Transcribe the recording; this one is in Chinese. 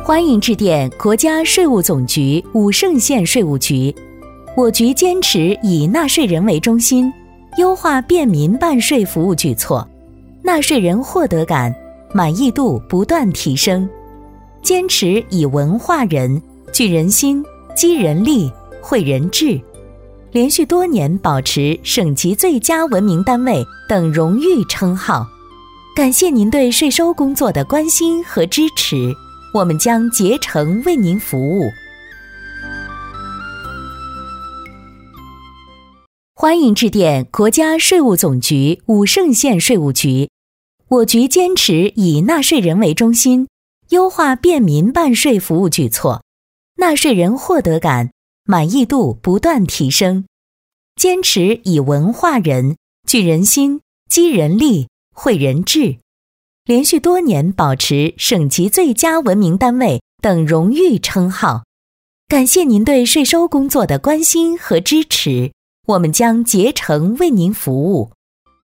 欢迎致电国家税务总局武胜县税务局。我局坚持以纳税人为中心，优化便民办税服务举措，纳税人获得感、满意度不断提升。坚持以文化人、聚人心、积人力、惠人智，连续多年保持省级最佳文明单位等荣誉称号。感谢您对税收工作的关心和支持，我们将竭诚为您服务。欢迎致电国家税务总局武胜县税务局。我局坚持以纳税人为中心，优化便民办税服务举措，纳税人获得感、满意度不断提升。坚持以文化人、聚人心、积人力、惠人智，连续多年保持省级最佳文明单位等荣誉称号。感谢您对税收工作的关心和支持，我们将竭诚为您服务。